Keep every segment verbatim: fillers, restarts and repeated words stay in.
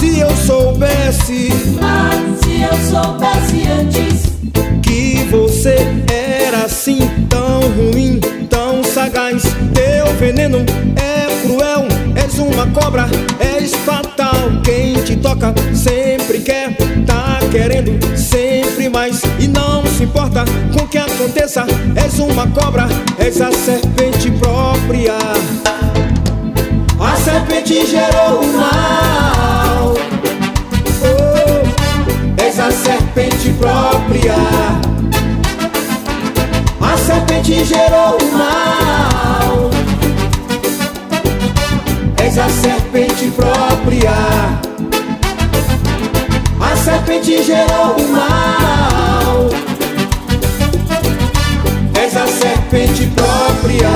Se eu soubesse, ah, se eu soubesse antes que você era assim tão ruim, tão sagaz. Teu veneno é cruel, és uma cobra, és fatal. Quem te toca sempre quer, tá querendo sempre mais e não se importa com o que aconteça. És uma cobra, és a serpente própria. A serpente gerou o mal. Oh, és a serpente própria. A serpente gerou o mal. És a serpente própria. A serpente gerou o mal. És a serpente própria.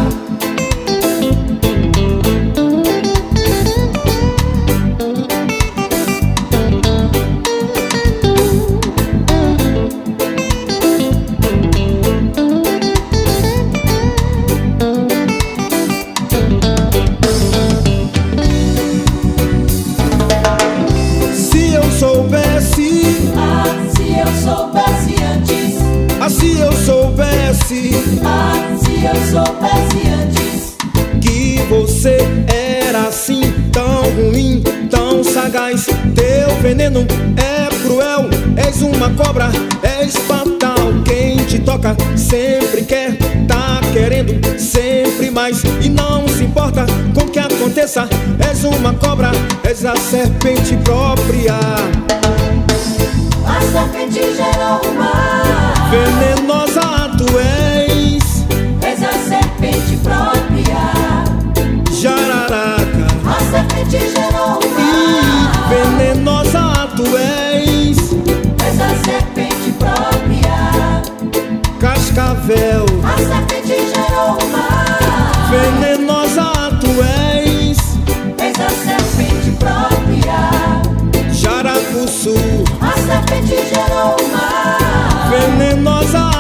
Soubesse, ah, se eu soubesse antes, ah, se eu soubesse, ah, se eu soubesse antes que você era assim tão ruim, tão sagaz. Teu veneno é cruel, és uma cobra, és fatal. Quem te toca sempre quer, tá querendo sempre mais e não se importa com o que aconteça. És uma cobra, és a serpente própria. a serpente gerou o mal. Venenosa tu és, És a serpente própria. jararaca. A serpente gerou o mal. Venenosa tu és, És a serpente própria. cascavel. A serpente gerou o mal. Venenosa tu és, És a serpente própria. jaracuçu. A serpente gerou o mal. Venenosa